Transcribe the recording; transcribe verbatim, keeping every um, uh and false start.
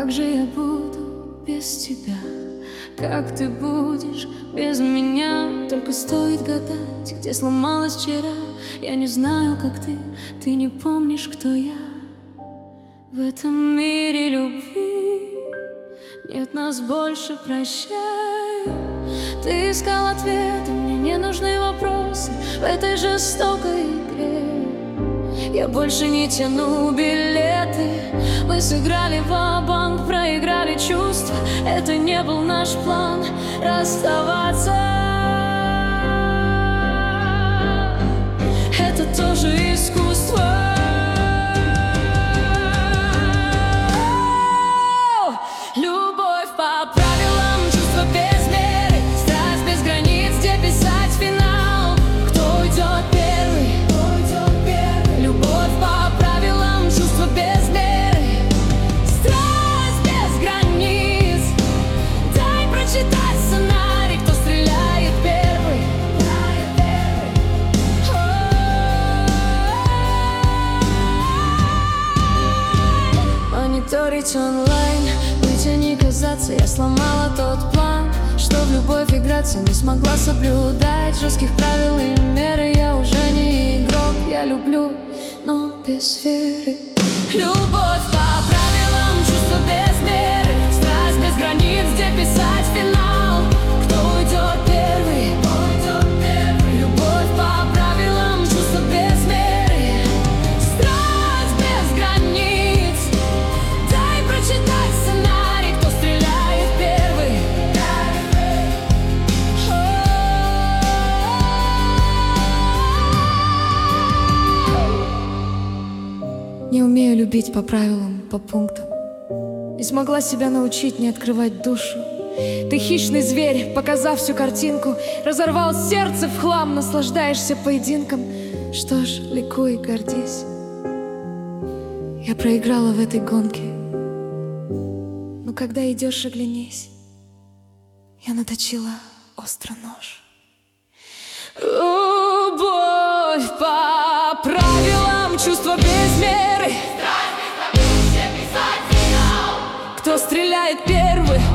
Как же я буду без тебя? Как ты будешь без меня? Только стоит гадать, где сломалась вчера. Я не знаю, как ты, ты не помнишь, кто я. В этом мире любви нет нас больше, прощай. Ты искал ответы, мне не нужны вопросы в этой жестокой игре. Я больше не тяну билеты. Мы сыграли ва-банк, проиграли чувства. Это не был наш план расставаться. Это тоже искусство. Любовь по правилам, чувства без меры, страсть без границ, где писать финал. Кто уйдет первый? Кто уйдет первый? Любовь по правилам, чувства без меры, страсть без границ. Дай прочитать сценарий, кто стреляет первый. Мониторить онлайн, не казаться, я сломала тот план, что в любовь играться не смогла соблюдать. Жестких правил и меры, я уже не игрок. Я люблю, но без веры. Любовь по правилам, чувства без меры, страсть без границ, где писать финал. Кто уйдет первый? Кто уйдет первый? Любовь по правилам, чувства без меры, страсть без границ. Дай прочитать сценарий, кто стреляет первый. Не умею любить по правилам, по пунктам. Не смогла себя научить не открывать душу. Ты хищный зверь, показав всю картинку, разорвал сердце в хлам, наслаждаешься поединком. Что ж, ликуй, гордись. Я проиграла в этой гонке. Но когда идешь, оглянись. Я наточила острый нож. Любовь по правилам, чувства без меры, страсть без границ, где писать финал. Кто стреляет первый?